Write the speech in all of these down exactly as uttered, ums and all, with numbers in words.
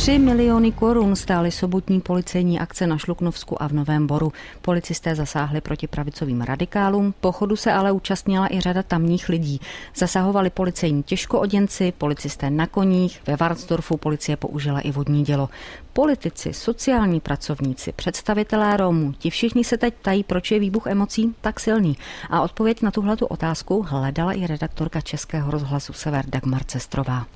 Tři miliony korun stály sobotní policejní akce na Šluknovsku a v Novém Boru. Policisté zasáhli proti pravicovým radikálům, pochodu se ale účastnila i řada tamních lidí. Zasahovali policejní těžkooděnci, policisté na koních, ve Varnsdorfu policie použila i vodní dělo. Politici, sociální pracovníci, představitelé Romů, ti všichni se teď ptají, proč je výbuch emocí tak silný. A odpověď na tuhletu otázku hledala i redaktorka Českého rozhlasu Sever Dagmar Cestrová.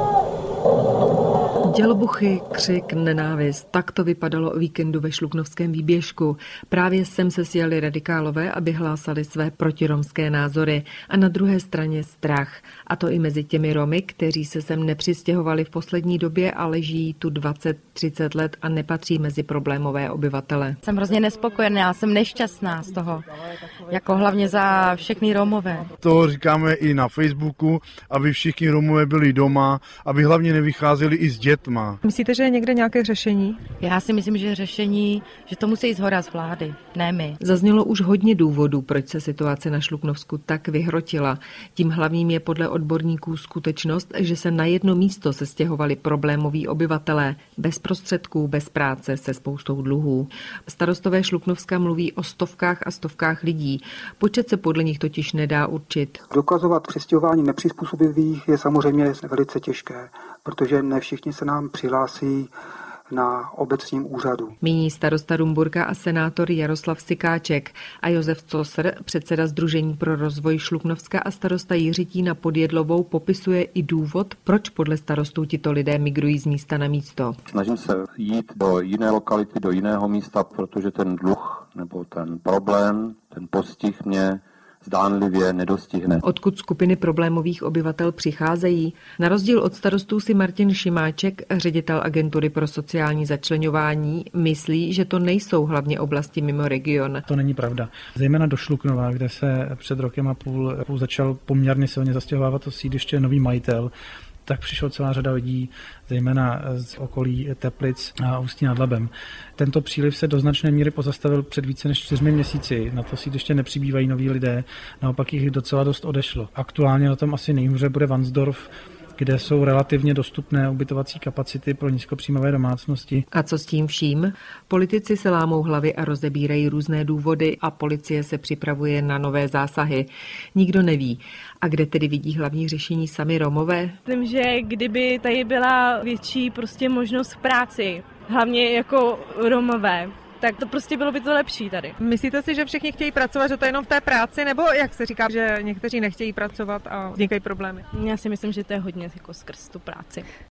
Dělbuchy, křik, nenávist. Tak to vypadalo o víkendu ve Šluknovském výběžku. Právě sem se sjeli radikálové, aby hlásali své protiromské názory. A na druhé straně strach. A to i mezi těmi Romy, kteří se sem nepřistěhovali v poslední době, ale žijí tu dvacet třicet let a nepatří mezi problémové obyvatele. Jsem hrozně nespokojená, jsem nešťastná z toho. Jako hlavně za všechny Romové. To říkáme i na Facebooku, aby všichni Romové byli doma, aby hlavně nevycházeli i s dětma. Myslíte, že je někde nějaké řešení? Já si myslím, že řešení, že to musí jít zhora z vlády, ne my. Zaznělo už hodně důvodů, proč se situace na Šluknovsku tak vyhrotila. Tím hlavním je podle odborníků skutečnost, že se na jedno místo se stěhovali problémoví obyvatelé, bez prostředků, bez práce, se spoustou dluhů. Starostové Šluknovska mluví o stovkách a stovkách lidí. Počet se podle nich totiž nedá určit. Dokazovat přistěhování nepřizpůsobivých je samozřejmě velice těžké, protože ne všichni se nám přihlásí na obecním úřadu. Míní starosta Rumburka a senátor Jaroslav Sikáček a Josef Cosr, předseda Sdružení pro rozvoj Šluknovska a starosta Jiřitína pod Jedlovou, popisuje i důvod, proč podle starostů tito lidé migrují z místa na místo. Snažím se jít do jiné lokality, do jiného místa, protože ten dluh nebo ten problém, ten postih mě zdánlivě nedostihne. Odkud skupiny problémových obyvatel přicházejí? Na rozdíl od starostů si Martin Šimáček, ředitel agentury pro sociální začleňování, myslí, že to nejsou hlavně oblasti mimo region. To není pravda. Zejména do Šluknova, kde se před rokem a půl, půl začal poměrně silně zastěhovávat to sídliště nový majitel, tak přišel celá řada lidí, zejména z okolí Teplic a Ústí nad Labem. Tento příliv se do značné míry pozastavil před více než čtyřmi měsíci. Na to sídliště nepřibývají noví lidé, naopak jich docela dost odešlo. Aktuálně na tom asi nejhůře bude Varnsdorf, kde jsou relativně dostupné ubytovací kapacity pro nízkopříjmové domácnosti. A co s tím vším? Politici se lámou hlavy a rozebírají různé důvody a policie se připravuje na nové zásahy. Nikdo neví. A kde tedy vidí hlavní řešení sami Romové? Myslím, že kdyby tady byla větší prostě možnost práci, hlavně jako Romové, tak to prostě bylo by to lepší tady. Myslíte si, že všichni chtějí pracovat, že to je jenom v té práci, nebo jak se říká, že někteří nechtějí pracovat a vznikají problémy? Já si myslím, že to je hodně jako skrz tu práci.